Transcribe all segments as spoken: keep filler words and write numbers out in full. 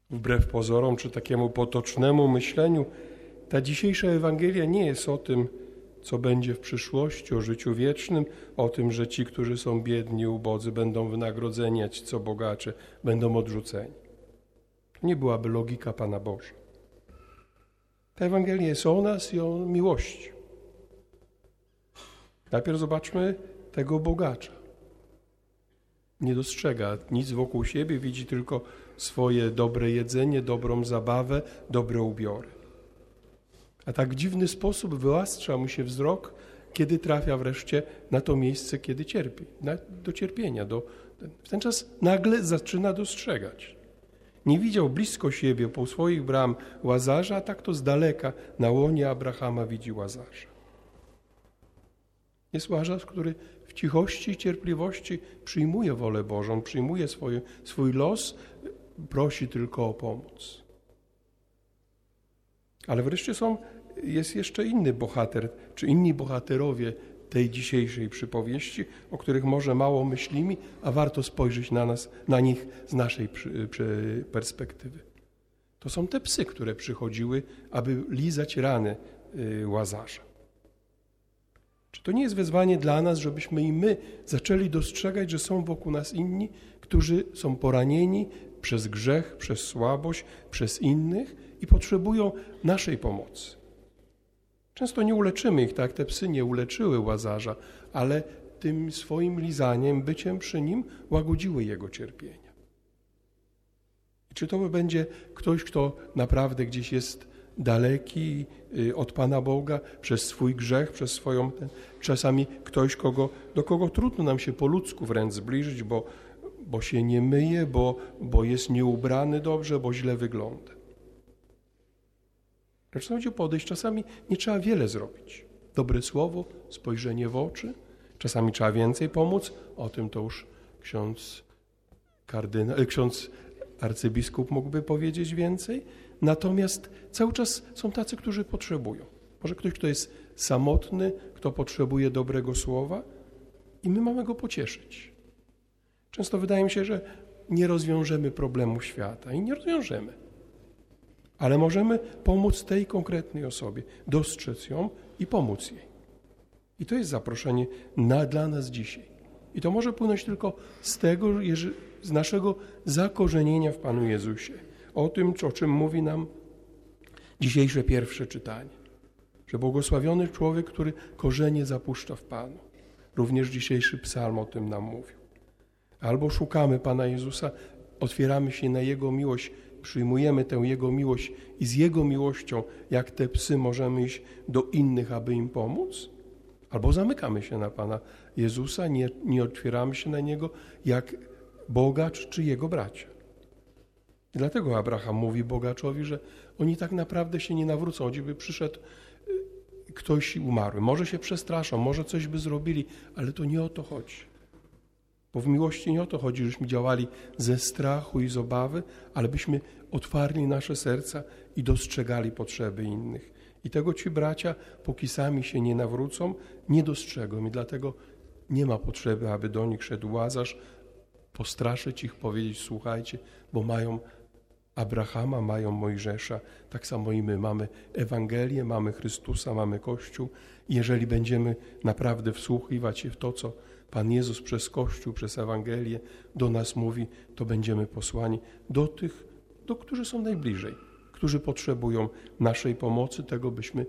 Wbrew pozorom czy takiemu potocznemu myśleniu, ta dzisiejsza Ewangelia nie jest o tym, co będzie w przyszłości, o życiu wiecznym, o tym, że ci, którzy są biedni, ubodzy, będą wynagrodzeni, a ci, co bogacze, będą odrzuceni. To nie byłaby logika Pana Boża. Ta Ewangelia jest o nas i o miłości. Najpierw zobaczmy tego bogacza. Nie dostrzega nic wokół siebie, widzi tylko swoje dobre jedzenie, dobrą zabawę, dobre ubiory. A tak w dziwny sposób wyastrza mu się wzrok, kiedy trafia wreszcie na to miejsce, kiedy cierpi, na, do cierpienia. Do, w ten czas nagle zaczyna dostrzegać. Nie widział blisko siebie, po swoich bram Łazarza, a tak to z daleka na łonie Abrahama widzi Łazarza. Jest Łazarz, który w cichości i cierpliwości przyjmuje wolę Bożą, przyjmuje swój, swój los, prosi tylko o pomoc. Ale wreszcie są, jest jeszcze inny bohater, czy inni bohaterowie tej dzisiejszej przypowieści, o których może mało myślimy, a warto spojrzeć na nas, na nich z naszej przy, przy perspektywy. To są te psy, które przychodziły, aby lizać rany y, Łazarza. Czy to nie jest wezwanie dla nas, żebyśmy i my zaczęli dostrzegać, że są wokół nas inni, którzy są poranieni przez grzech, przez słabość, przez innych i potrzebują naszej pomocy. Często nie uleczymy ich, tak jak te psy nie uleczyły Łazarza, ale tym swoim lizaniem, byciem przy nim łagodziły jego cierpienia. I czy to będzie ktoś, kto naprawdę gdzieś jest daleki od Pana Boga przez swój grzech, przez swoją... Ten, czasami ktoś, kogo, do kogo trudno nam się po ludzku wręcz zbliżyć, bo, bo się nie myje, bo, bo jest nieubrany dobrze, bo źle wygląda. Lecz chodzi o podejść. Czasami nie trzeba wiele zrobić. Dobre słowo, spojrzenie w oczy. Czasami trzeba więcej pomóc. O tym to już ksiądz, kardynał, ksiądz arcybiskup mógłby powiedzieć więcej. Natomiast cały czas są tacy, którzy potrzebują. Może ktoś, kto jest samotny, kto potrzebuje dobrego słowa i my mamy go pocieszyć. Często wydaje mi się, że nie rozwiążemy problemu świata i nie rozwiążemy. Ale możemy pomóc tej konkretnej osobie, dostrzec ją i pomóc jej. I to jest zaproszenie na, dla nas dzisiaj. I to może płynąć tylko z tego, z naszego zakorzenienia w Panu Jezusie. O tym, o czym mówi nam dzisiejsze pierwsze czytanie. Że błogosławiony człowiek, który korzenie zapuszcza w Panu. Również dzisiejszy psalm o tym nam mówił. Albo szukamy Pana Jezusa, otwieramy się na Jego miłość, przyjmujemy tę Jego miłość i z Jego miłością, jak te psy, możemy iść do innych, aby im pomóc. Albo zamykamy się na Pana Jezusa, nie, nie otwieramy się na Niego, jak bogacz czy Jego bracia. I dlatego Abraham mówi bogaczowi, że oni tak naprawdę się nie nawrócą, choćby przyszedł ktoś umarły. Może się przestraszą, może coś by zrobili, ale to nie o to chodzi. Bo w miłości nie o to chodzi, żebyśmy działali ze strachu i z obawy, ale byśmy otwarli nasze serca i dostrzegali potrzeby innych. I tego ci bracia, póki sami się nie nawrócą, nie dostrzegą. I dlatego nie ma potrzeby, aby do nich szedł Łazarz, postraszyć ich, powiedzieć: słuchajcie, bo mają Abrahama, mają Mojżesza, tak samo i my mamy Ewangelię, mamy Chrystusa, mamy Kościół. I jeżeli będziemy naprawdę wsłuchiwać się w to, co Pan Jezus przez Kościół, przez Ewangelię do nas mówi, to będziemy posłani do tych, do którzy są najbliżej, którzy potrzebują naszej pomocy, tego byśmy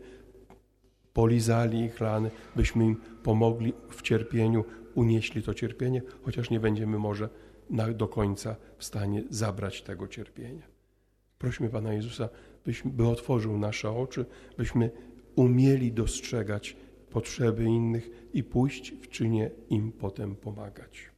polizali ich rany, byśmy im pomogli w cierpieniu, unieśli to cierpienie, chociaż nie będziemy może na, do końca w stanie zabrać tego cierpienia. Prośmy Pana Jezusa, byśmy, by otworzył nasze oczy, byśmy umieli dostrzegać potrzeby innych i pójść w czynie im potem pomagać.